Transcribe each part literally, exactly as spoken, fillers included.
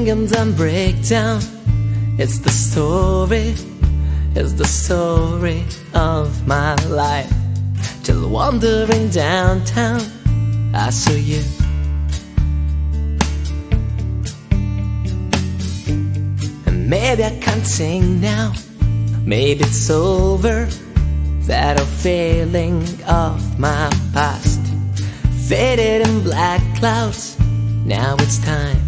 and then break down. It's the story, it's the story of my life. Till wandering downtown, I saw you. And maybe I can't sing now, maybe it's over. That old feeling of my past faded in black clouds. Now it's time,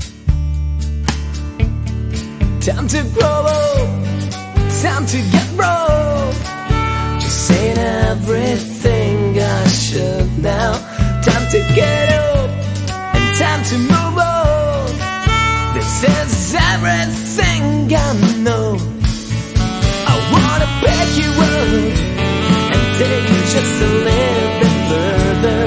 time to grow old, time to get broke. Just ain't everything I should now. Time to get old and time to move on. This is everything I know. I wanna pick you up and take you just a little bit further.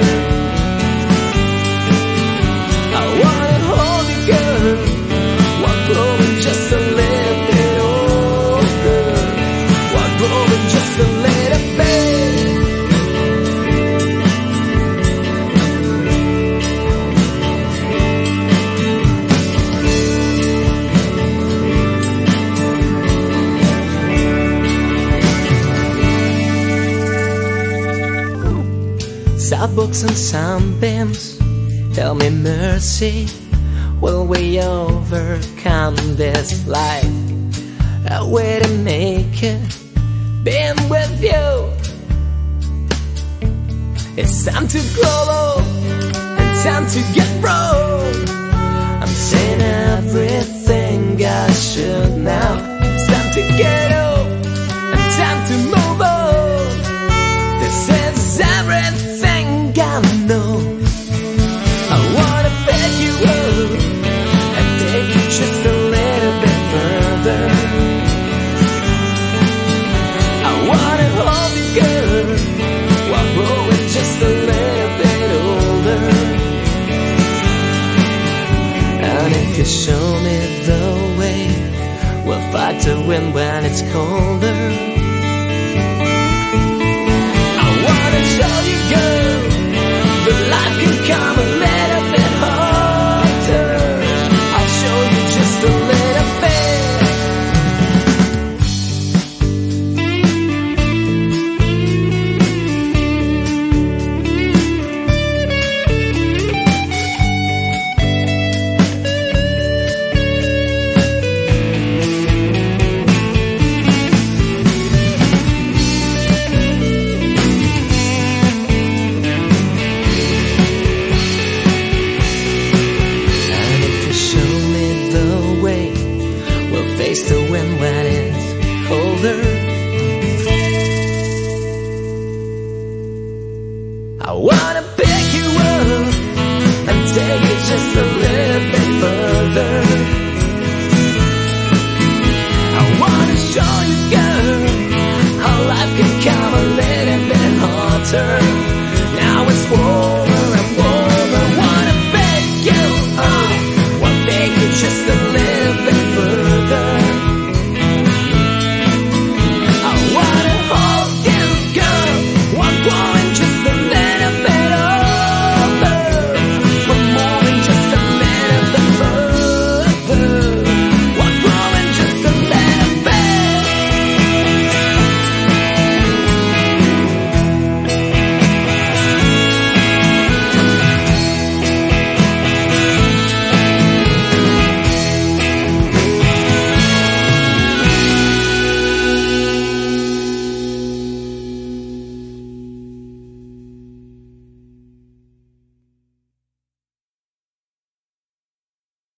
I wanna hold you, girl, while growing just a little bit older, while growing just a little bit. Sad books and sunbeams, tell me mercy, will we overcome this life? A way to make it, being with you. It's time to grow old and time to get broke. I'm saying everything I should now. It's time to get old and time to move on. This is everything I know. I wanna pick you up and take you just a little bit further. I wanna hold you, girl, while growing just a little bit older. And if you show me the way, we'll fight to win when it's colder.